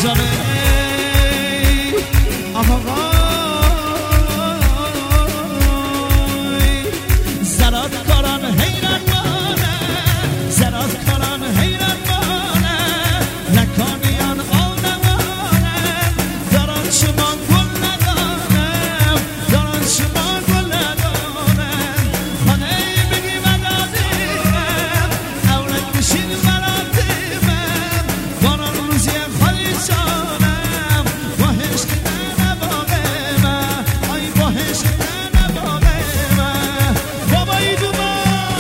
جانه آقا زراد کاران حیران مانه زراد کاران حیران مانه لکانیان آدمانه دارن شما گل ندانه دارن شما گل ندانه خانه بگی مدادیمه اولک بشین مراتیمه باران روزی خالی جانم با هشت نباغه من آی با هشت نباغه من بابایی دوما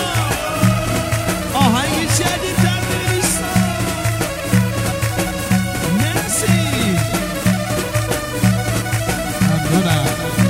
آهنگی جدید در بریستان مرسی ممنونم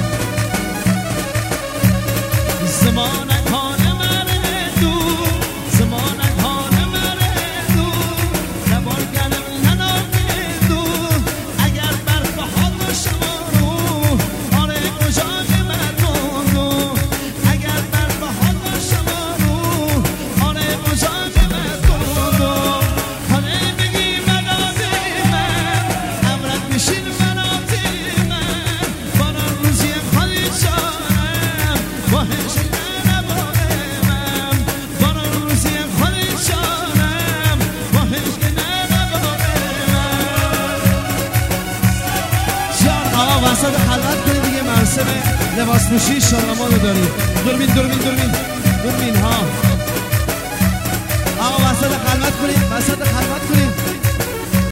زمانک هانه مره دو زمانک هانه مره دو نبار گلم ننامه دو اگر برف ها شما رو آره اجاق مردم رو اگر برف ها شما رو آره اجاق مردم رو خانه بگی مدادی من امرک بشین مناتی من باران روزی خالی جانم با هشت نباغه من باران روزی خالی جانم با هشت نباغه من جان آقا وسط خلوت کنید دیگه مراسم لباس پوشی شادمان رو داریم دوربین ها آقا وسط خلوت کنید